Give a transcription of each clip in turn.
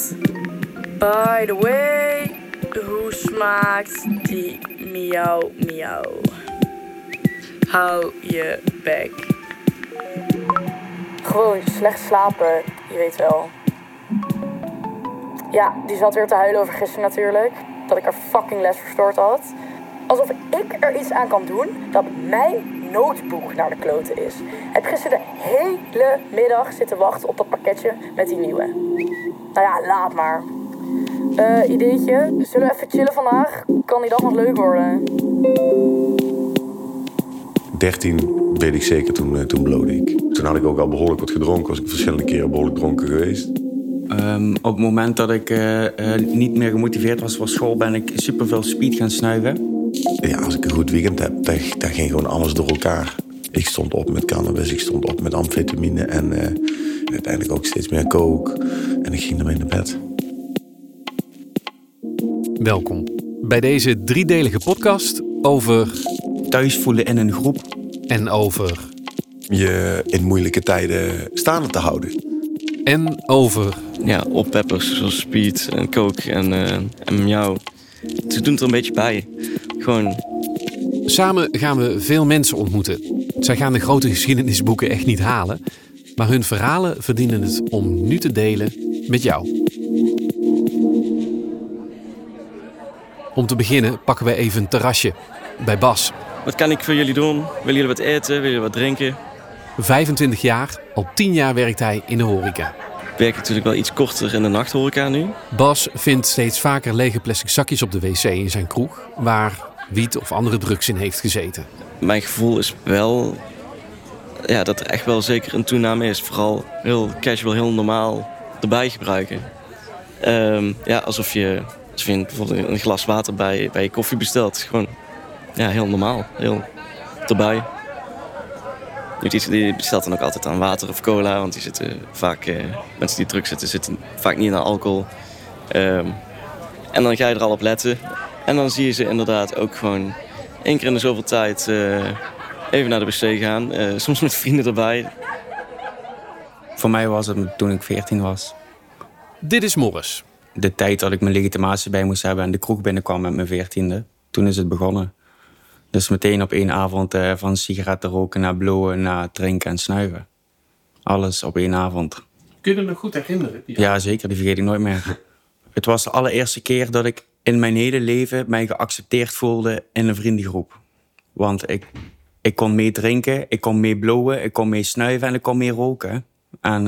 By the way, hoe smaakt die miauw miauw? Hou je bek. Gewoon slecht slapen, je weet wel. Ja, die zat weer te huilen over gisteren natuurlijk. Dat ik haar fucking les verstoord had. Alsof ik er iets aan kan doen dat mijn notebook naar de kloten is. Heb gisteren de hele middag zitten wachten op dat pakketje met die nieuwe. Nou ja, laat maar. Ideetje, zullen we even chillen vandaag? Kan die dag nog leuk worden? 13 weet ik zeker, toen blode ik. Toen had ik ook al behoorlijk wat gedronken. Was ik verschillende keren behoorlijk dronken geweest. Op het moment dat ik niet meer gemotiveerd was voor school, ben ik superveel speed gaan snuiven. Ja, als ik een goed weekend heb, dan ging gewoon alles door elkaar. Ik stond op met cannabis, ik stond op met amfetamine en uiteindelijk ook steeds meer coke. En ik ging ermee naar bed. Welkom bij deze 3-delige podcast over Thuis voelen in een groep. en over Je in moeilijke tijden staande te houden. en over. Ja, oppeppers zoals speed en coke en miauw. Ze doen het er een beetje bij. Gewoon. Samen gaan we veel mensen ontmoeten. Zij gaan de grote geschiedenisboeken echt niet halen, maar hun verhalen verdienen het om nu te delen met jou. Om te beginnen pakken we even een terrasje bij Bas. Wat kan ik voor jullie doen? Willen jullie wat eten? Willen jullie wat drinken? 25 jaar, al 10 jaar werkt hij in de horeca. Ik werk natuurlijk wel iets korter in de nachthoreca nu. Bas vindt steeds vaker lege plastic zakjes op de wc in zijn kroeg, waar wiet of andere drugs in heeft gezeten. Mijn gevoel is wel dat er echt wel zeker een toename is. Vooral heel casual, heel normaal erbij gebruiken. Alsof je bijvoorbeeld een glas water bij je koffie bestelt. Gewoon heel normaal, heel erbij. Die bestelt dan ook altijd aan water of cola, want die zitten vaak, mensen die druk zitten vaak niet aan alcohol. En dan ga je er al op letten. En dan zie je ze inderdaad ook gewoon 1 keer in de zoveel tijd even naar de wc gaan. Soms met vrienden erbij. Voor mij was het toen ik 14 was. Dit is Morris. De tijd dat ik mijn legitimatie bij moest hebben en de kroeg binnenkwam met mijn 14e. Toen is het begonnen. Dus meteen op 1 avond van sigaretten roken naar blowen, naar drinken en snuiven. Alles op 1 avond. Kun je het nog goed herinneren? Ja, zeker. Die vergeet ik nooit meer. Het was de allereerste keer dat ik in mijn hele leven mij geaccepteerd voelde in een vriendengroep. Want ik kon mee drinken, ik kon mee blowen, ik kon mee snuiven en ik kon mee roken. En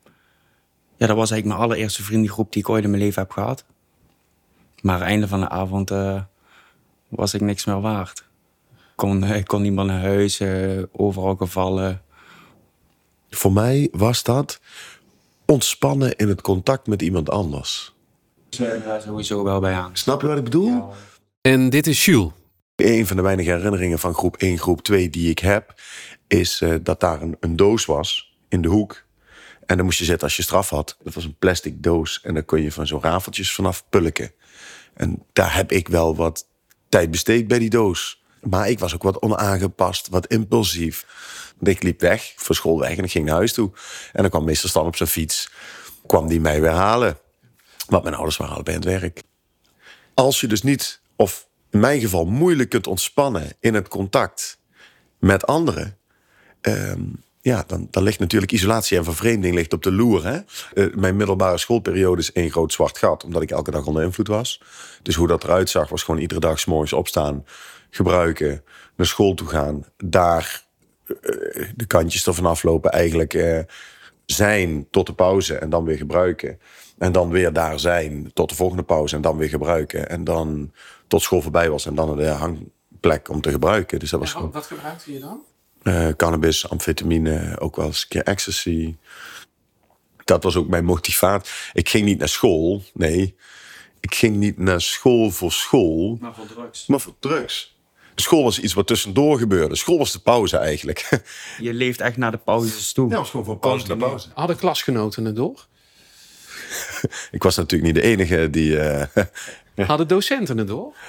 dat was eigenlijk mijn allereerste vriendengroep die ik ooit in mijn leven heb gehad. Maar aan het einde van de avond was ik niks meer waard. Ik kon niet meer naar huis, overal gevallen. Voor mij was dat ontspannen in het contact met iemand anders. Daar sowieso wel bij aan. Snap je wat ik bedoel? Ja. En dit is Jules. Een van de weinige herinneringen van groep 1, groep 2 die ik heb, is dat daar een doos was in de hoek. En dan moest je zitten als je straf had. Dat was een plastic doos en daar kon je van zo'n rafeltjes vanaf pulken. En daar heb ik wel wat tijd besteed bij die doos. Maar ik was ook wat onaangepast, wat impulsief. Want ik liep weg, voor school weg en ik ging naar huis toe. En dan kwam meester Stan op zijn fiets, kwam die mij weer halen. Want mijn ouders waren allebei aan het werk. Als je dus niet, of in mijn geval moeilijk kunt ontspannen in het contact met anderen, dan ligt natuurlijk isolatie en vervreemding ligt op de loer. Hè? Mijn middelbare schoolperiode is 1 groot zwart gat, omdat ik elke dag onder invloed was. Dus hoe dat eruit zag, was gewoon iedere dag 's morgens opstaan, gebruiken, naar school toe gaan, daar de kantjes ervan aflopen, eigenlijk zijn tot de pauze en dan weer gebruiken. En dan weer daar zijn tot de volgende pauze en dan weer gebruiken. En dan tot school voorbij was en dan de hangplek om te gebruiken. Dus dat was gewoon. Wat gebruikte je dan? Cannabis, amfetamine, ook wel eens een keer ecstasy. Dat was ook mijn motivatie. Ik ging niet naar school, nee. Ik ging niet naar school voor school. Maar voor drugs. Maar voor drugs. De school was iets wat tussendoor gebeurde. School was de pauze eigenlijk. Je leeft echt naar de pauzes toe. Ja, was gewoon van pauze naar pauze. Hadden klasgenoten het door? Ik was natuurlijk niet de enige die. Hadden docenten het door?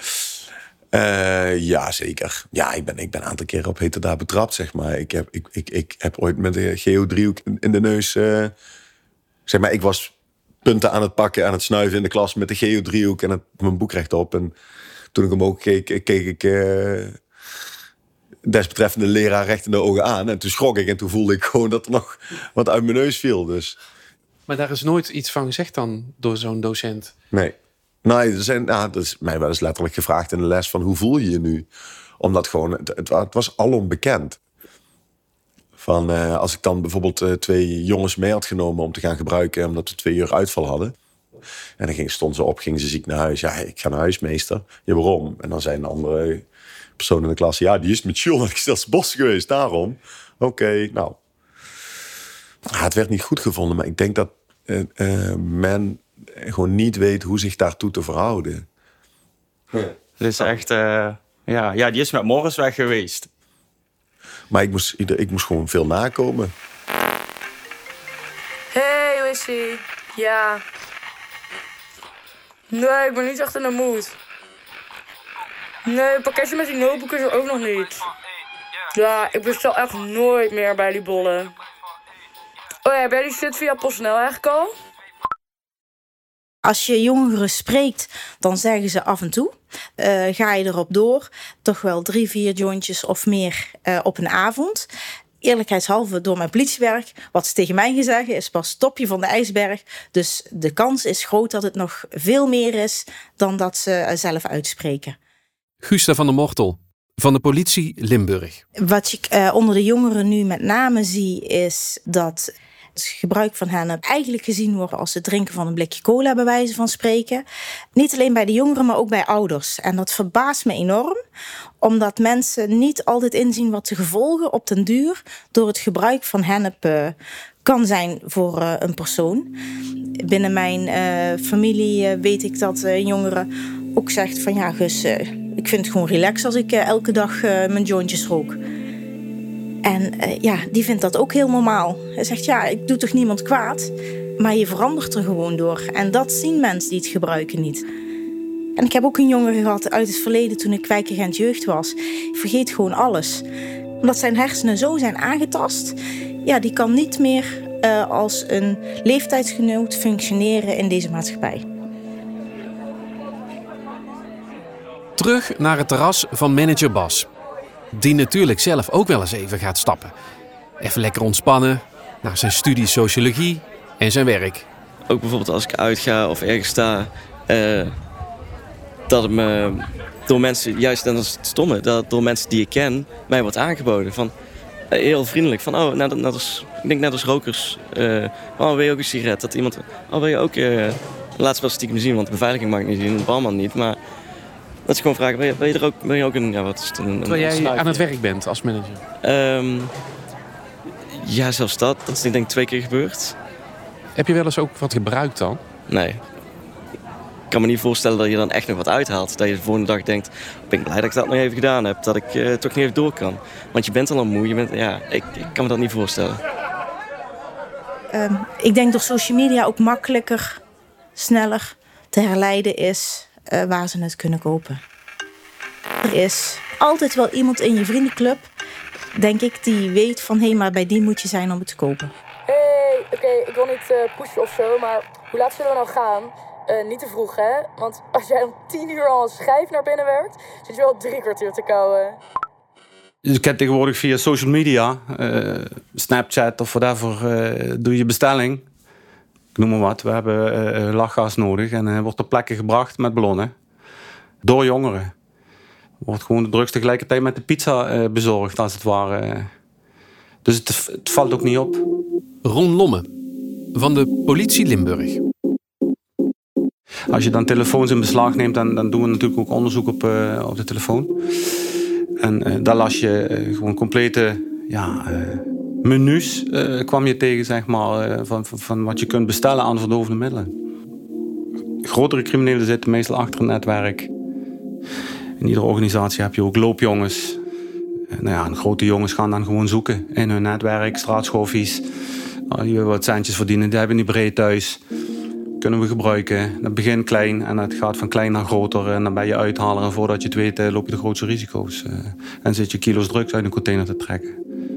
Ja, zeker. Ja, ik ben een aantal keren op heterdaad betrapt, zeg maar. Ik heb ooit met een geodriehoek in de neus. Zeg maar, ik was punten aan het pakken, aan het snuiven in de klas met de geodriehoek en mijn boek rechtop. En toen ik omhoog keek ik desbetreffende leraar recht in de ogen aan. En toen schrok ik en toen voelde ik gewoon dat er nog wat uit mijn neus viel. Dus. Maar daar is nooit iets van gezegd dan door zo'n docent? Nee, dat is mij wel eens letterlijk gevraagd in de les van hoe voel je je nu? Omdat gewoon, het was alom bekend. Van als ik dan bijvoorbeeld 2 jongens mee had genomen om te gaan gebruiken, omdat we 2 uur uitval hadden. En dan stonden ze op, gingen ze ziek naar huis. Ja, ik ga naar huis, meester. Ja, waarom? En dan zei een andere persoon in de klas, ja, die is met Jules naar het bos geweest, daarom. Oké, nou. Het werd niet goed gevonden, maar ik denk dat men gewoon niet weet hoe zich daartoe te verhouden. Het is echt, die is met Morris weg geweest. Maar ik moest gewoon veel nakomen. Hey, hoe is ie? Ja. Nee, ik ben niet echt in de mood. Nee, het pakketje met die notebook is er ook nog niet. Ja, ik bestel echt nooit meer bij die bollen. Oh ja, heb jij die shit via PostNL eigenlijk al? Als je jongeren spreekt, dan zeggen ze af en toe, ga je erop door, toch wel 3-4 jointjes of meer op een avond. Eerlijkheidshalve door mijn politiewerk, wat ze tegen mij zeggen, is pas het topje van de ijsberg. Dus de kans is groot dat het nog veel meer is dan dat ze zelf uitspreken. Gusta van der Mortel, van de politie Limburg. Wat ik onder de jongeren nu met name zie, is dat het gebruik van hennep eigenlijk gezien wordt als het drinken van een blikje cola, bij wijze van spreken. Niet alleen bij de jongeren, maar ook bij ouders. En dat verbaast me enorm, omdat mensen niet altijd inzien wat de gevolgen op den duur door het gebruik van hennep kan zijn voor een persoon. Binnen mijn familie weet ik dat een jongere ook zegt van ja, Gus, ik vind het gewoon relax als ik elke dag mijn jointjes rook. En die vindt dat ook heel normaal. Hij zegt, ja, ik doe toch niemand kwaad? Maar je verandert er gewoon door. En dat zien mensen die het gebruiken niet. En ik heb ook een jongere gehad uit het verleden toen ik wijkagent jeugd was. Ik vergeet gewoon alles. Omdat zijn hersenen zo zijn aangetast. Ja, die kan niet meer als een leeftijdsgenoot functioneren in deze maatschappij. Terug naar het terras van manager Bas. Die natuurlijk zelf ook wel eens even gaat stappen. Even lekker ontspannen naar zijn studie sociologie en zijn werk. Ook bijvoorbeeld als ik uitga of ergens sta, dat het me door mensen, juist dat is het stomme, dat door mensen die ik ken, mij wordt aangeboden. Van, heel vriendelijk, van ik denk net als rokers, wil je ook een sigaret? Dat iemand, wil je ook, laatst wel stiekem zien, want de beveiliging mag ik niet zien, de barman niet, maar dat ze gewoon vragen, ben je ook een, wat is het, terwijl jij aan het werk bent als manager? Ja, zelfs dat is denk ik 2 keer gebeurd. Heb je wel eens ook wat gebruikt dan? Nee. Ik kan me niet voorstellen dat je dan echt nog wat uithaalt. Dat je de volgende dag denkt, ben ik blij dat ik dat nog even gedaan heb. Dat ik toch niet even door kan. Want je bent al moe. Ik kan me dat niet voorstellen. Ik denk door social media ook makkelijker, sneller te herleiden is waar ze het kunnen kopen. Er is altijd wel iemand in je vriendenclub, denk ik, die weet van hé, maar bij die moet je zijn om het te kopen. Oké, ik wil niet pushen of zo, maar hoe laat zullen we nou gaan? Niet te vroeg, hè? Want als jij om 10 uur al een schijf naar binnen werkt, zit je wel 3 kwartier te kauwen. Dus ik heb tegenwoordig via social media, Snapchat of whatever, doe je bestelling. Ik noem maar wat. We hebben lachgas nodig en wordt op plekken gebracht met ballonnen. Door jongeren. Wordt gewoon de drugs tegelijkertijd met de pizza bezorgd, als het ware. Dus het valt ook niet op. Ron Lomme, van de politie Limburg. Als je dan telefoons in beslag neemt, dan doen we natuurlijk ook onderzoek op de telefoon. En daar las je gewoon complete menus kwam je tegen, zeg maar, van wat je kunt bestellen aan verdovende middelen. Grotere criminelen zitten meestal achter een netwerk. In iedere organisatie heb je ook loopjongens. En grote jongens gaan dan gewoon zoeken in hun netwerk, straatschoffies. Die willen wat centjes verdienen, die hebben niet breed thuis. Kunnen we gebruiken. Dat begint klein en het gaat van klein naar groter. En dan ben je uithaler en voordat je het weet loop je de grootste risico's. En zit je kilo's drugs uit een container te trekken.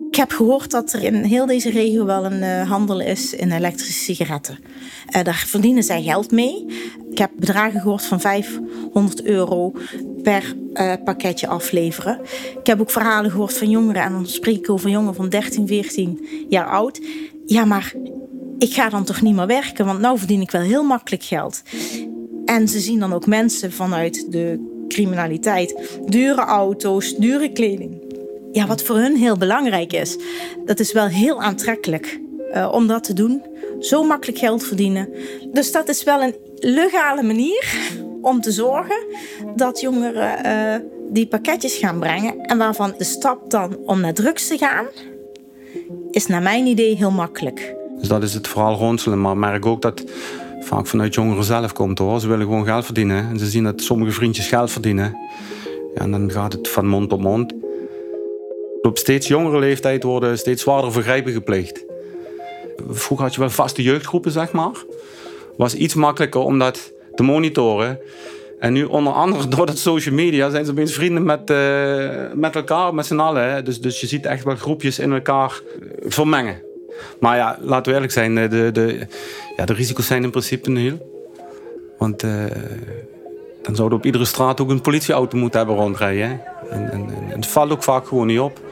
Ik heb gehoord dat er in heel deze regio wel een handel is in elektrische sigaretten. Daar verdienen zij geld mee. Ik heb bedragen gehoord van €500 per pakketje afleveren. Ik heb ook verhalen gehoord van jongeren, en dan spreek ik over jongeren van 13, 14 jaar oud. Ja, maar ik ga dan toch niet meer werken, want nou verdien ik wel heel makkelijk geld. En ze zien dan ook mensen vanuit de criminaliteit. Dure auto's, dure kleding. Ja, wat voor hun heel belangrijk is. Dat is wel heel aantrekkelijk om dat te doen. Zo makkelijk geld verdienen. Dus dat is wel een legale manier om te zorgen dat jongeren die pakketjes gaan brengen. En waarvan de stap dan om naar drugs te gaan, is naar mijn idee heel makkelijk. Dus dat is het vooral ronselen. Maar ik merk ook dat vaak vanuit jongeren zelf komt, hoor. Ze willen gewoon geld verdienen. En ze zien dat sommige vriendjes geld verdienen. Ja, en dan gaat het van mond tot mond. Op steeds jongere leeftijd worden steeds zwaardere vergrijpen gepleegd. Vroeger had je wel vaste jeugdgroepen, zeg maar. Was iets makkelijker om dat te monitoren. En nu onder andere door dat social media zijn ze opeens vrienden met elkaar, met z'n allen. Dus je ziet echt wel groepjes in elkaar vermengen. Maar ja, laten we eerlijk zijn, de risico's zijn in principe nul. Want dan zouden op iedere straat ook een politieauto moeten hebben rondrijden. Hè? En het valt ook vaak gewoon niet op.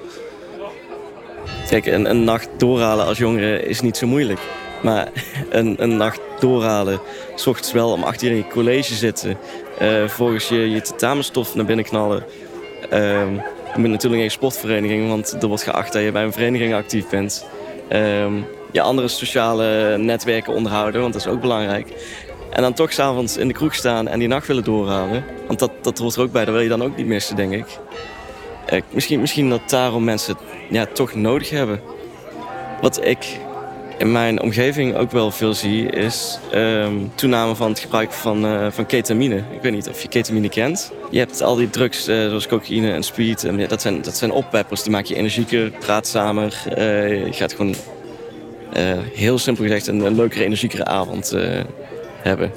Kijk, een nacht doorhalen als jongere is niet zo moeilijk. Maar een nacht doorhalen, 's ochtends wel om 8 uur in je college zitten, volgens je tentamenstof naar binnen knallen. Je moet natuurlijk geen sportvereniging, want er wordt geacht dat je bij een vereniging actief bent. Je andere sociale netwerken onderhouden, want dat is ook belangrijk. En dan toch 's avonds in de kroeg staan en die nacht willen doorhalen. Want dat hoort er ook bij, dat wil je dan ook niet missen, denk ik. Misschien dat daarom mensen het toch nodig hebben. Wat ik in mijn omgeving ook wel veel zie, is toename van het gebruik van ketamine. Ik weet niet of je ketamine kent. Je hebt al die drugs zoals cocaïne en speed. En dat zijn oppeppers, die maken je energieker, praatzamer. Je gaat gewoon heel simpel gezegd een leukere, energiekere avond hebben.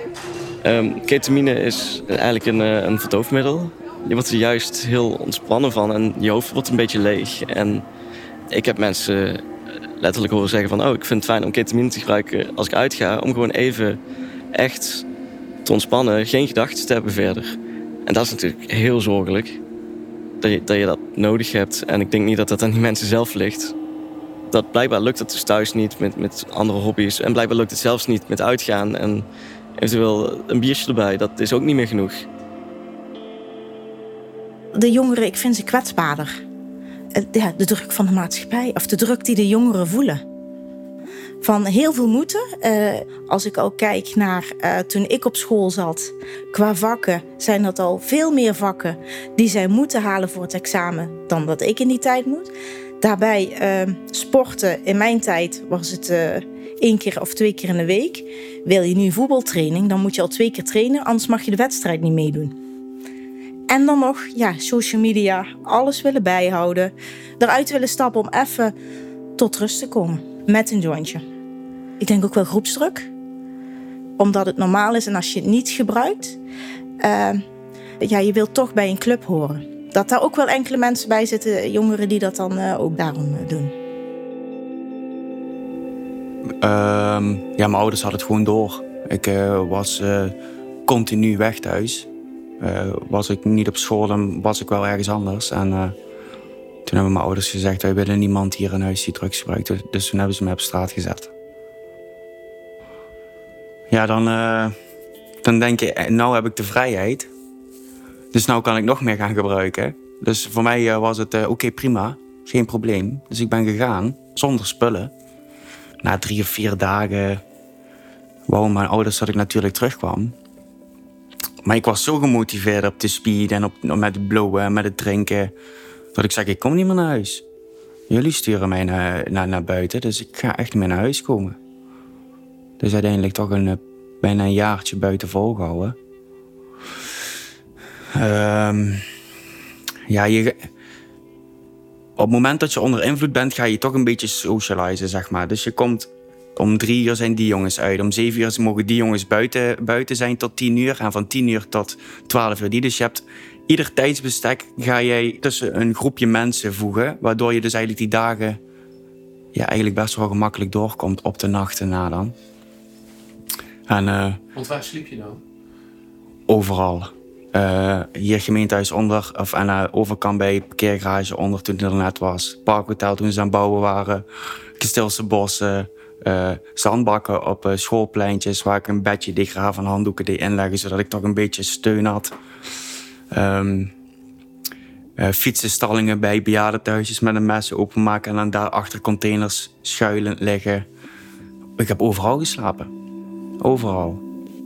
Ketamine is eigenlijk een verdoofmiddel. Je wordt er juist heel ontspannen van en je hoofd wordt een beetje leeg. En ik heb mensen letterlijk horen zeggen van, ik vind het fijn om ketamine te gebruiken als ik uitga, om gewoon even echt te ontspannen, geen gedachten te hebben verder. En dat is natuurlijk heel zorgelijk, dat je dat nodig hebt. En ik denk niet dat dat aan die mensen zelf ligt. Dat blijkbaar lukt het dus thuis niet met andere hobby's. En blijkbaar lukt het zelfs niet met uitgaan en eventueel een biertje erbij. Dat is ook niet meer genoeg. De jongeren, ik vind ze kwetsbaarder. De druk van de maatschappij, of de druk die de jongeren voelen. Van heel veel moeten. Als ik ook kijk naar toen ik op school zat, qua vakken, zijn dat al veel meer vakken die zij moeten halen voor het examen dan dat ik in die tijd moet. Daarbij sporten, in mijn tijd was het 1 keer of 2 keer in de week. Wil je nu voetbaltraining, dan moet je al 2 keer trainen, anders mag je de wedstrijd niet meedoen. En dan nog, social media, alles willen bijhouden. Eruit willen stappen om even tot rust te komen. Met een jointje. Ik denk ook wel groepsdruk. Omdat het normaal is en als je het niet gebruikt. Je wilt toch bij een club horen. Dat daar ook wel enkele mensen bij zitten, jongeren die dat dan ook daarom doen. Mijn ouders hadden het gewoon door. Ik was continu weg thuis. Was ik niet op school, dan was ik wel ergens anders. En toen hebben mijn ouders gezegd, wij willen niemand hier in huis die drugs gebruikt. Dus toen hebben ze me op straat gezet. Ja, dan denk je, nou heb ik de vrijheid. Dus nou kan ik nog meer gaan gebruiken. Dus voor mij was het oké, prima, geen probleem. Dus ik ben gegaan, zonder spullen. Na 3 of 4 dagen wouden mijn ouders dat ik natuurlijk terugkwam. Maar ik was zo gemotiveerd op de speed en met het blowen en met het drinken, dat ik zeg, ik kom niet meer naar huis. Jullie sturen mij naar buiten, dus ik ga echt niet meer naar huis komen. Dus uiteindelijk toch bijna een jaartje buiten volgehouden. Op het moment dat je onder invloed bent, ga je toch een beetje socializen, zeg maar. Dus je komt, om 3 uur zijn die jongens uit. Om 7 uur mogen die jongens buiten zijn tot 10 uur. En van 10 uur tot 12 uur die. Dus je hebt ieder tijdsbestek ga jij tussen een groepje mensen voegen, waardoor je dus eigenlijk die dagen eigenlijk best wel gemakkelijk doorkomt op de nachten na dan. En, Want waar sliep je dan? Overal. Hier gemeentehuis onder, of aan de overkant bij parkeergarage onder toen het er net was. Parkhotel toen ze aan het bouwen waren. Kasteelse bossen. Zandbakken op schoolpleintjes waar ik een bedje dichtgraaf en handdoeken deed inleggen, zodat ik toch een beetje steun had. Fietsenstallingen bij bejaardenthuisjes met een mes openmaken en dan daar achter containers schuilend liggen. Ik heb overal geslapen. Overal.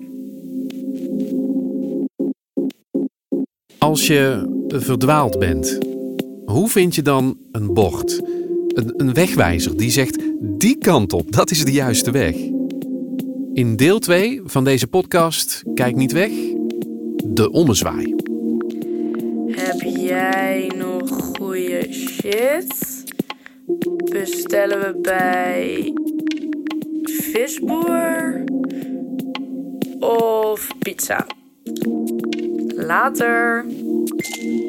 Als je verdwaald bent, hoe vind je dan een bord? Een wegwijzer die zegt, die kant op, dat is de juiste weg. In deel 2 van deze podcast, Kijk niet weg, de ommezwaai. Heb jij nog goede shit? Bestellen we bij Visboer of pizza? Later.